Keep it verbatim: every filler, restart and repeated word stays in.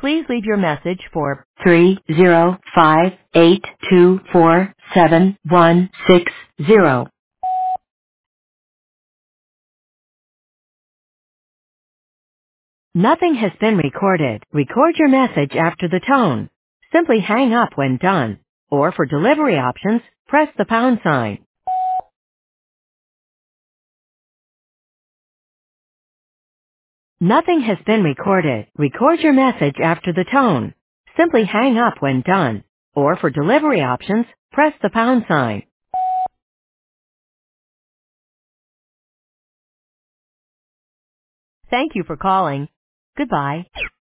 Please leave your message for three zero five eight two four seven one six zero. Nothing has been recorded. Record your message after the tone. Simply hang up when done. Or for delivery options, press the pound sign. Nothing has been recorded. Record your message after the tone. Simply hang up when done. Or for delivery options, press the pound sign. Thank you for calling. Goodbye.